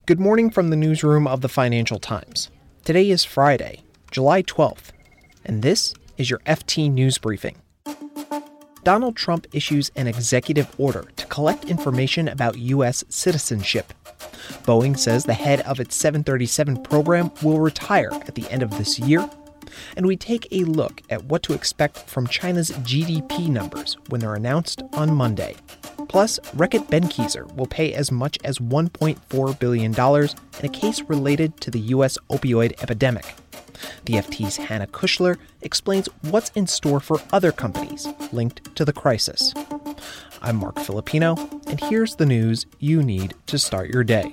Good morning from the newsroom of the Financial Times. Today is Friday, July 12th, and this is your FT News Briefing. Donald Trump issues an executive order to collect information about U.S. citizenship. Boeing says the head of its 737 program will retire at the end of this year. And we take a look at what to expect from China's GDP numbers when they're announced on Monday. Plus, Reckitt Benckiser will pay as much as $1.4 billion in a case related to the U.S. opioid epidemic. The FT's Hannah Kushler explains what's in store for other companies linked to the crisis. I'm Mark Filipino, and here's the news you need to start your day.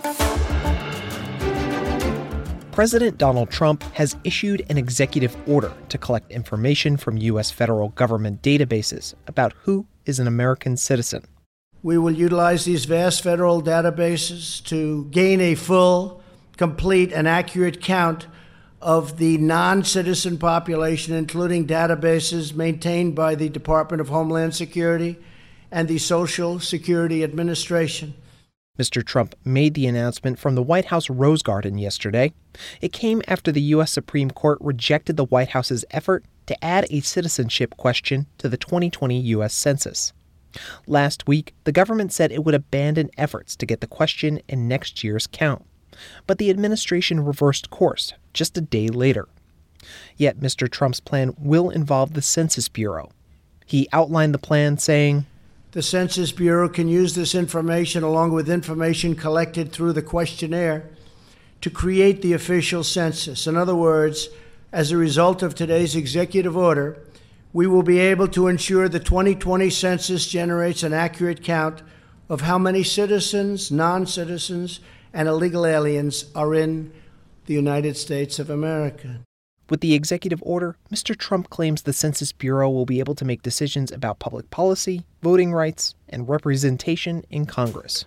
President Donald Trump has issued an executive order to collect information from U.S. federal government databases about who is an American citizen. We will utilize these vast federal databases to gain a full, complete, and accurate count of the non-citizen population, including databases maintained by the Department of Homeland Security and the Social Security Administration. Mr. Trump made the announcement from the White House Rose Garden yesterday. It came after the U.S. Supreme Court rejected the White House's effort to add a citizenship question to the 2020 U.S. Census. Last week, the government said it would abandon efforts to get the question in next year's count. But the administration reversed course just a day later. Yet Mr. Trump's plan will involve the Census Bureau. He outlined the plan saying, "The Census Bureau can use this information along with information collected through the questionnaire to create the official census. In other words, as a result of today's executive order, we will be able to ensure the 2020 census generates an accurate count of how many citizens, non-citizens, and illegal aliens are in the United States of America." With the executive order, Mr. Trump claims the Census Bureau will be able to make decisions about public policy, voting rights, and representation in Congress.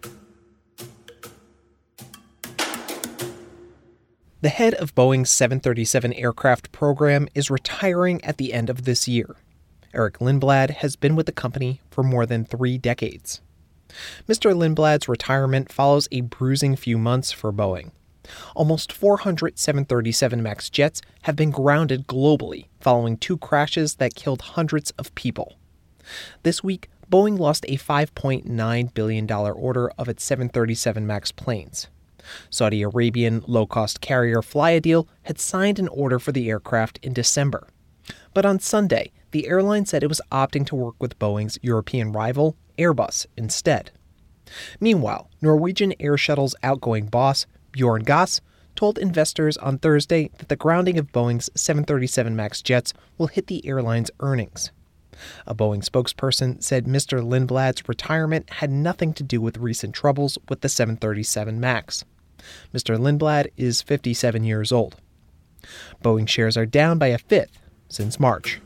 The head of Boeing's 737 aircraft program is retiring at the end of this year. Eric Lindblad has been with the company for more than 3 decades. Mr. Lindblad's retirement follows a bruising few months for Boeing. Almost 400 737 MAX jets have been grounded globally following 2 crashes that killed hundreds of people. This week, Boeing lost a $5.9 billion order of its 737 MAX planes. Saudi Arabian low-cost carrier Flyadeal had signed an order for the aircraft in December. But on Sunday, the airline said it was opting to work with Boeing's European rival, Airbus, instead. Meanwhile, Norwegian Air Shuttle's outgoing boss, Bjorn Goss, told investors on Thursday that the grounding of Boeing's 737 MAX jets will hit the airline's earnings. A Boeing spokesperson said Mr. Lindblad's retirement had nothing to do with recent troubles with the 737 MAX. Mr. Lindblad is 57 years old. Boeing shares are down by a fifth since March.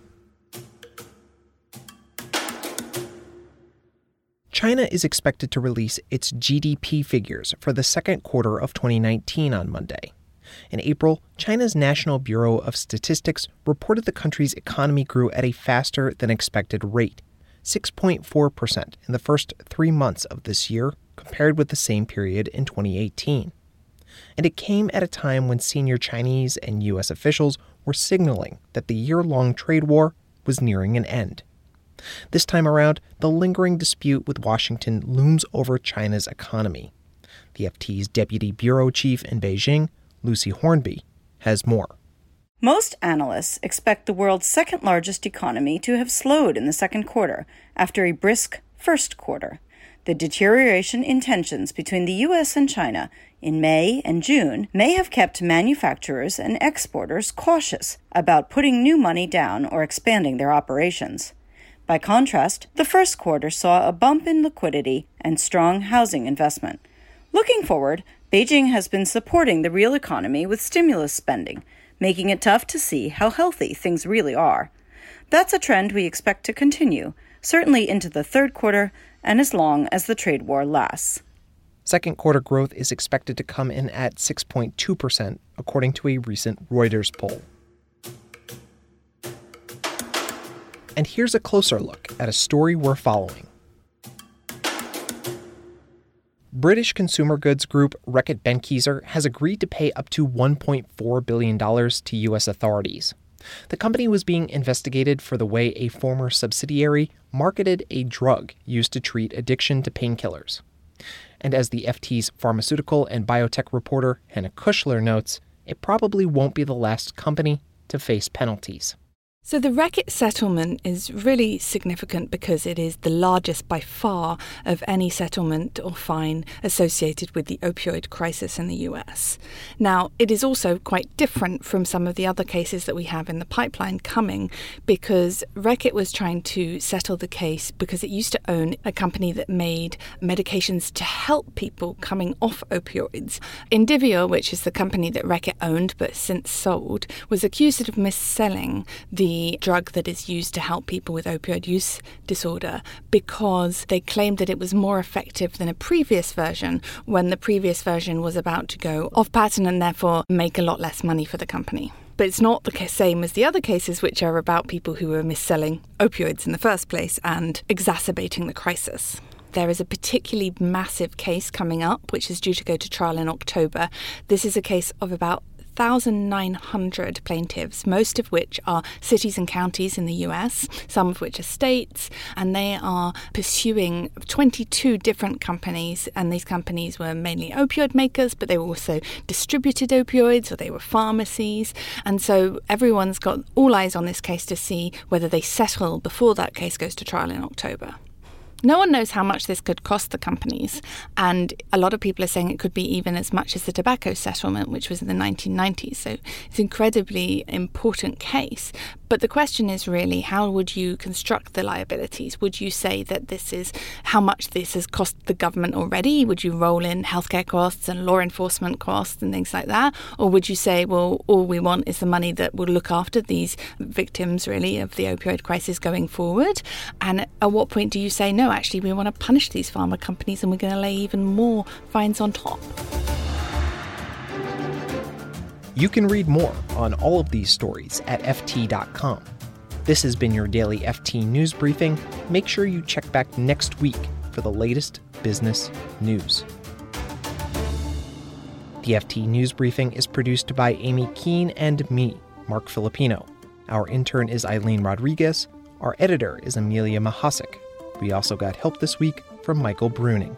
China is expected to release its GDP figures for the second quarter of 2019 on Monday. In April, China's National Bureau of Statistics reported the country's economy grew at a faster than expected rate, 6.4% in the first 3 months of this year compared with the same period in 2018. And it came at a time when senior Chinese and U.S. officials were signaling that the year-long trade war was nearing an end. This time around, the lingering dispute with Washington looms over China's economy. The FT's deputy bureau chief in Beijing, Lucy Hornby, has more. Most analysts expect the world's second-largest economy to have slowed in the second quarter after a brisk first quarter. The deterioration in tensions between the U.S. and China in May and June may have kept manufacturers and exporters cautious about putting new money down or expanding their operations. By contrast, the first quarter saw a bump in liquidity and strong housing investment. Looking forward, Beijing has been supporting the real economy with stimulus spending, making it tough to see how healthy things really are. That's a trend we expect to continue, certainly into the third quarter and as long as the trade war lasts. Second quarter growth is expected to come in at 6.2%, according to a recent Reuters poll. And here's a closer look at a story we're following. British consumer goods group Reckitt Benckiser has agreed to pay up to $1.4 billion to U.S. authorities. The company was being investigated for the way a former subsidiary marketed a drug used to treat addiction to painkillers. And as the FT's pharmaceutical and biotech reporter Hannah Kushler notes, it probably won't be the last company to face penalties. So the Reckitt settlement is really significant because it is the largest by far of any settlement or fine associated with the opioid crisis in the US. Now, it is also quite different from some of the other cases that we have in the pipeline coming because Reckitt was trying to settle the case because it used to own a company that made medications to help people coming off opioids. Indivior, which is the company that Reckitt owned but since sold, was accused of mis-selling the drug that is used to help people with opioid use disorder because they claimed that it was more effective than a previous version when the previous version was about to go off patent and therefore make a lot less money for the company. But it's not the same as the other cases, which are about people who were mis-selling opioids in the first place and exacerbating the crisis. There is a particularly massive case coming up, which is due to go to trial in October. This is a case of about 1,900 plaintiffs, most of which are cities and counties in the US, some of which are states, and they are pursuing 22 different companies, and these companies were mainly opioid makers, but they were also distributed opioids, or they were pharmacies, and so everyone's got all eyes on this case to see whether they settle before that case goes to trial in October. No one knows how much this could cost the companies, and a lot of people are saying it could be even as much as the tobacco settlement, which was in the 1990s. So it's an incredibly important case. But the question is really, how would you construct the liabilities? Would you say that this is how much this has cost the government already? Would you roll in healthcare costs and law enforcement costs and things like that? Or would you say, well, all we want is the money that will look after these victims, really, of the opioid crisis going forward? And at what point do you say, no, actually, we want to punish these pharma companies and we're going to lay even more fines on top? You can read more on all of these stories at FT.com. This has been your daily FT News Briefing. Make sure you check back next week for the latest business news. The FT News Briefing is produced by Amy Keene and me, Mark Filipino. Our intern is Eileen Rodriguez. Our editor is Amelia Mahasik. We also got help this week from Michael Bruning.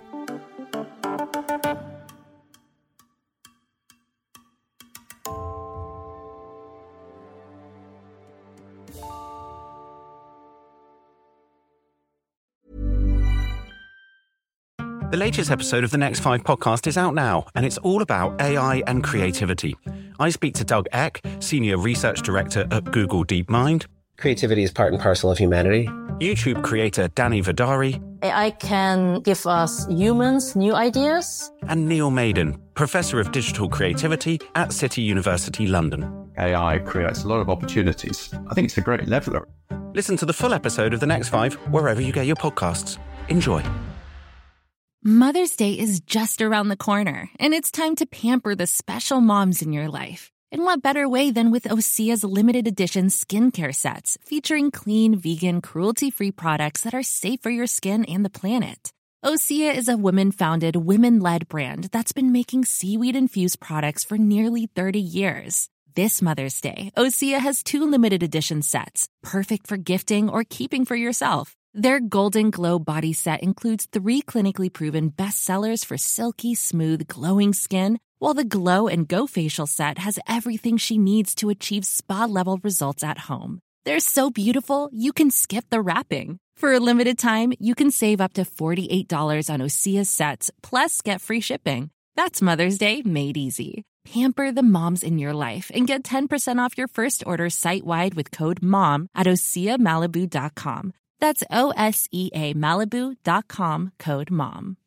The latest episode of the Next 5 podcast is out now, and it's all about AI and creativity. I speak to Doug Eck, Senior Research Director at Google DeepMind. Creativity is part and parcel of humanity. YouTube creator Danny Vidari. AI can give us humans new ideas. And Neil Maiden, Professor of Digital Creativity at City University London. AI creates a lot of opportunities. I think it's a great leveler. Listen to the full episode of The Next 5 wherever you get your podcasts. Enjoy. Mother's Day is just around the corner, and it's time to pamper the special moms in your life. And what better way than with Osea's limited edition skincare sets, featuring clean, vegan, cruelty-free products that are safe for your skin and the planet. Osea is a women-founded, women-led brand that's been making seaweed-infused products for nearly 30 years. This Mother's Day, Osea has 2 limited edition sets, perfect for gifting or keeping for yourself. Their Golden Glow body set includes 3 clinically proven bestsellers for silky, smooth, glowing skin, while the Glow and Go facial set has everything she needs to achieve spa-level results at home. They're so beautiful, you can skip the wrapping. For a limited time, you can save up to $48 on Osea's sets, plus get free shipping. That's Mother's Day made easy. Pamper the moms in your life and get 10% off your first order site-wide with code MOM at OseaMalibu.com. That's OSEA Malibu.com, code MOM.